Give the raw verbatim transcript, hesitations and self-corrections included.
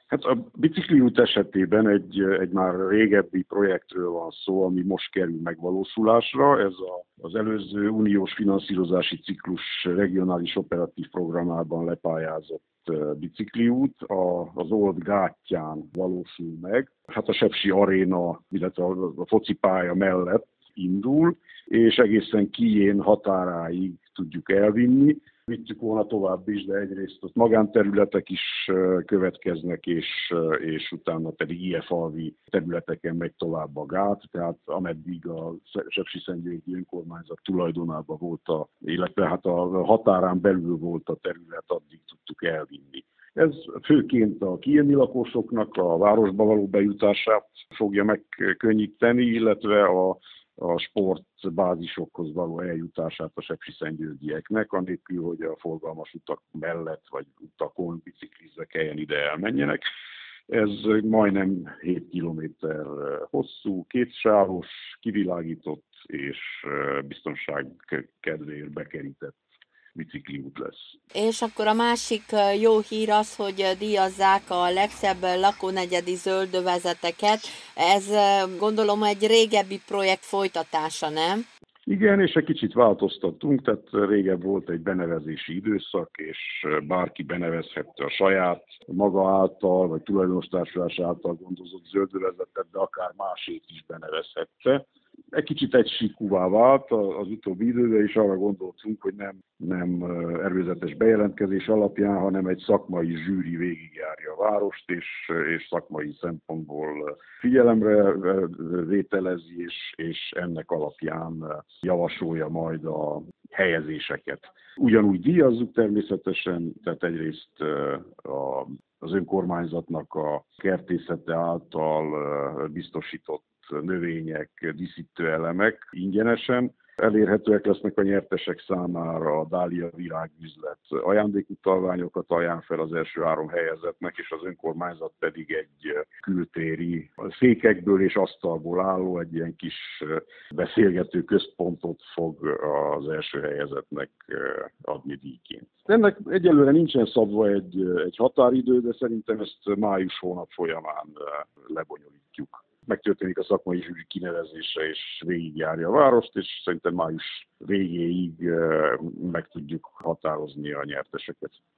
Hát a bicikliút esetében egy, egy már régebbi projektről van szó, ami most kerül megvalósulásra. Ez a, az előző uniós finanszírozási ciklus regionális operatív programában lepályázott bicikliút a, az Old gátján valósul meg. Hát a Sepsi Aréna, illetve a, a focipálya mellett indul, és egészen Kijén határáig tudjuk elvinni. Vittük volna tovább is, de egyrészt ott magánterületek is következnek, és, és utána pedig Ilyenfalvi területeken megy tovább a gát, tehát ameddig a Sepsiszentgyörgyi önkormányzat tulajdonában volt, a, illetve hát a határán belül volt a terület, addig tudtuk elvinni. Ez főként a kijéni lakosoknak a városba való bejutását fogja megkönnyíteni, illetve a a sportbázisokhoz való eljutását a sepsiszentgyörgyieknek, anélkül, hogy a forgalmas utak mellett vagy utakon biciklizve kelljen ide elmenjenek. Ez majdnem hét kilométer hosszú, kétsávos, kivilágított és biztonság kedvéért bekerített bicikliút lesz. És akkor a másik jó hír az, hogy díjazzák a legszebb lakónegyedi zöldövezeteket. Ez gondolom egy régebbi projekt folytatása, nem? Igen, és egy kicsit változtattunk, tehát régebb volt egy benevezési időszak, és bárki benevezhette a saját maga által, vagy tulajdonos-társulás által gondozott zöldövezetet, de akár másét is benevezhette. Egy kicsit egysíkúvá vált az utóbbi időben, és arra gondoltunk, hogy nem, nem előzetes bejelentkezés alapján, hanem egy szakmai zsűri végigjárja a várost, és, és szakmai szempontból figyelemre vételezi, és, és ennek alapján javasolja majd a helyezéseket. Ugyanúgy díjazzuk természetesen, tehát egyrészt a, az önkormányzatnak a kertészete által biztosított növények, díszítő elemek ingyenesen elérhetőek lesznek a nyertesek számára. A Dália virágüzlet ajándékutalványokat ajánl fel az első három helyezettnek, és az önkormányzat pedig egy kültéri székekből és asztalból álló egy ilyen kis beszélgető központot fog az első helyezettnek adni díjként. Ennek egyelőre nincsen szabva egy, egy határidő, de szerintem ezt május hónap folyamán lebonyolítjuk. Megtörténik a szakmai zsűri kinevezése, és végigjárja a várost, és szerintem május végéig meg tudjuk határozni a nyerteseket.